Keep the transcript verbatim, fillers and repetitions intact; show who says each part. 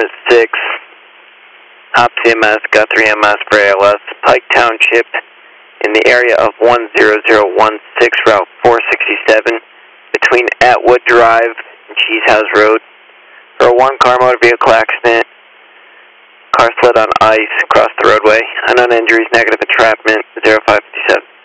Speaker 1: is six, Op C M S, Guthrie M S for A L S, Pike Township, in the area of one zero zero one six, Route four sixty-seven, between Atwood Drive and Cheese House Road, for a one-car motor vehicle accident. Car slid on ice across the roadway. Unknown injuries, negative entrapment, zero five five seven.